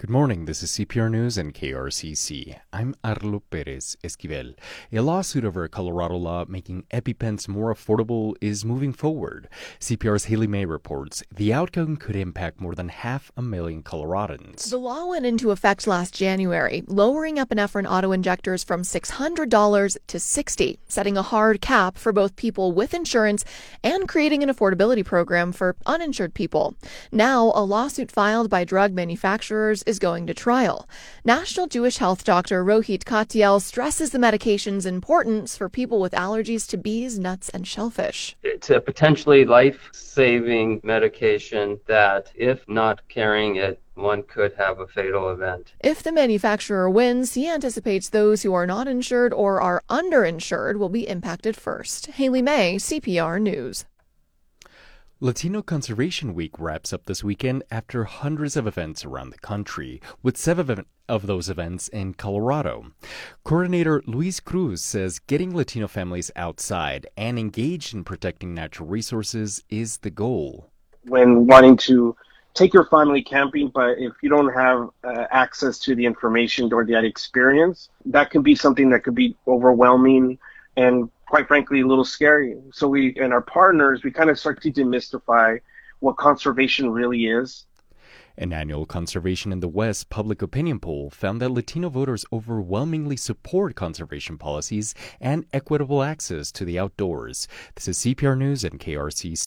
Good morning, this is CPR News and KRCC. I'm Arlo Perez Esquivel. A lawsuit over a Colorado law making EpiPens more affordable is moving forward. CPR's Haley May reports the outcome could impact more than 500,000 Coloradans. The law went into effect last January, lowering epinephrine auto-injectors from $600 to $60, setting a hard cap for both people with insurance and creating an affordability program for uninsured people. Now, a lawsuit filed by drug manufacturers is going to trial. National Jewish Health Dr. Rohit Katiel stresses the medication's importance for people with allergies to bees, nuts, and shellfish. It's a potentially life-saving medication that, if not carrying it, one could have a fatal event. If the manufacturer wins, he anticipates those who are not insured or are underinsured will be impacted first. Haley May, CPR News. Latino Conservation Week wraps up this weekend after hundreds of events around the country, with 7 of those events in Colorado. Coordinator Luis Cruz says getting Latino families outside and engaged in protecting natural resources is the goal. When wanting to take your family camping, but if you don't have access to the information or that experience, that can be something that could be overwhelming and quite frankly, a little scary. So we and our partners, we kind of start to demystify what conservation really is. An annual Conservation in the West public opinion poll found that Latino voters overwhelmingly support conservation policies and equitable access to the outdoors. This is CPR News and KRCC.